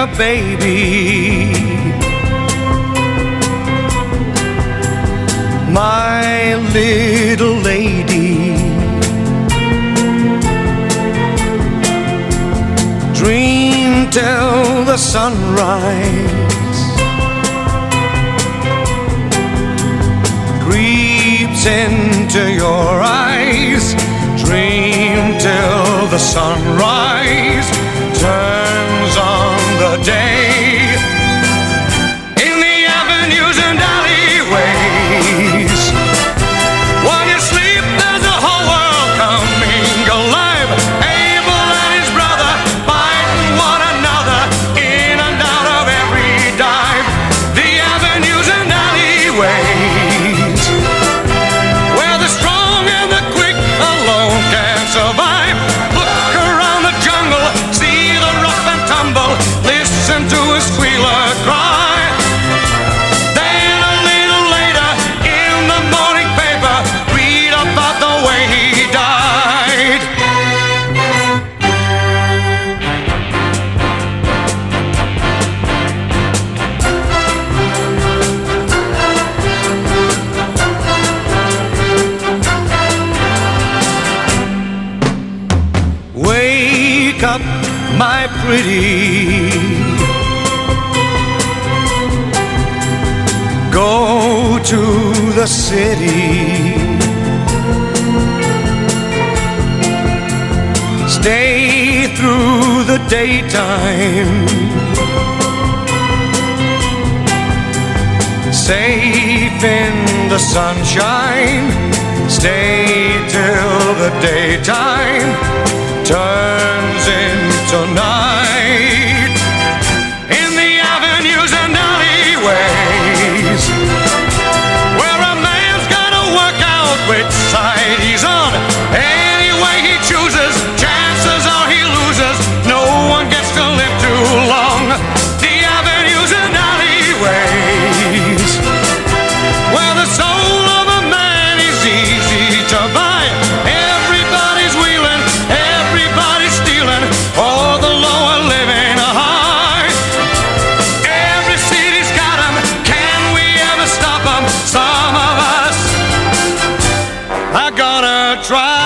a baby. My little lady, dream till the sunrise creeps into your eyes. Dream till the sunrise turns on the day. In the avenues and alleyways, while you sleep, there's a whole world coming alive. Abel and his brother fighting one another in and out of every dive. The avenues and alleyways, where the strong and the quick alone can survive. Look around the jungle, see the rough and tumble, listen to a squealer cry. Then a little later in the morning paper, read about the way he died. Wake up, my pretty, go to the city, stay through the daytime, safe in the sunshine, stay till the daytime turns into night. In the avenues and alleyways, where a man's gotta work out which side he's on. Any way he chooses, chances are he loses. No one gets to live too long. The avenues and alleyways, where the soul of a man is easy to buy. Everybody's wheeling, everybody's stealing, all the lower living high. Every city's got 'em, can we ever stop 'em? Some of us are gonna try.